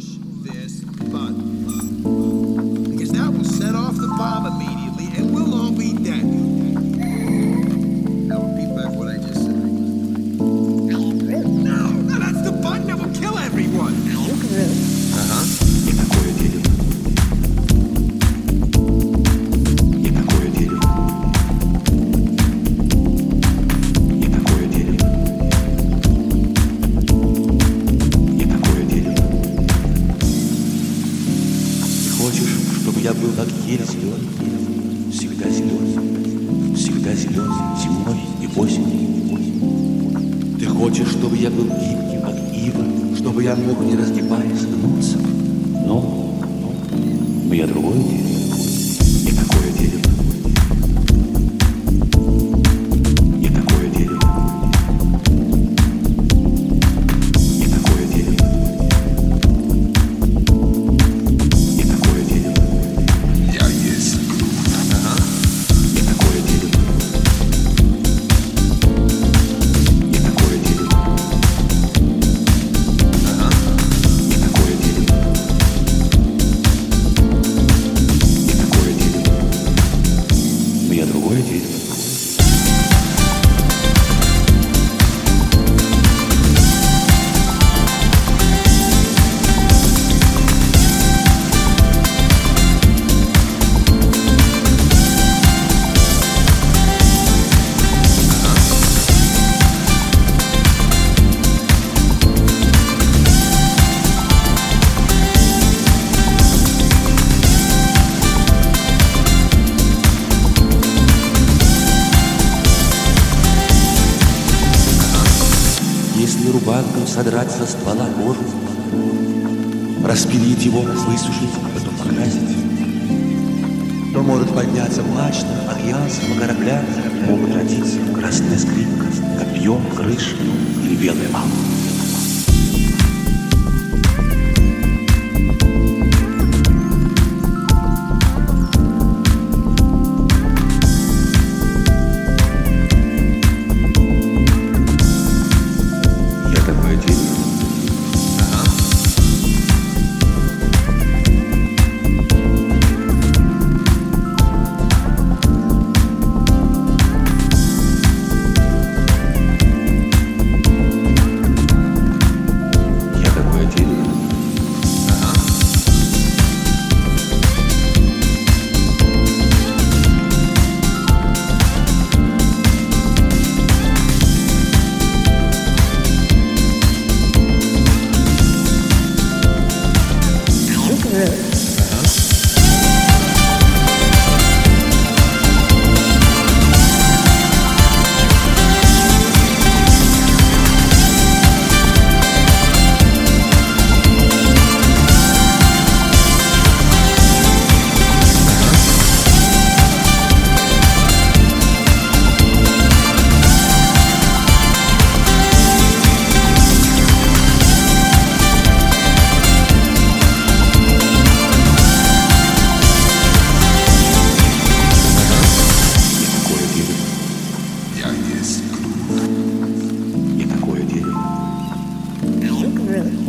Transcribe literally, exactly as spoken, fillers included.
push this button. Because that will set off the bomb immediately and we'll all be dead. Now repeat back what I just said. I am Groot. No, no, that's the button that will kill everyone. I am Groot. Uh-huh. Я такое дерево. Я такое дерево. Я такое дерево. Я такое дерево. Ты хочешь, чтобы я был как ель зеленый, всегда зеленый, всегда зеленый, зимой и осенью. Ты хочешь, чтобы я был гибким, как ива, чтобы я мог, не разгибаясь, гнуться. Но, но я другое дерево. Я такое дерево. Я такое дерево. Я такое дерево. Я такое дерево. Я есть Грут. Ага. Я такое дерево. Я такое дерево. Ага. Я такое дерево. Я такое дерево. Но я другое дерево. Если рубанком содрать со ствола кожу, распилить его, высушить, потом покрасить, то может подняться мачта океанского корабля, могут родиться красная скрипка, копье, крыша или белая мама. Я такое дерево. Ага. Я такое дерево. Ага. I am Groot. Такое дерево. Я есть Грут. Я такое дерево. I am Groot.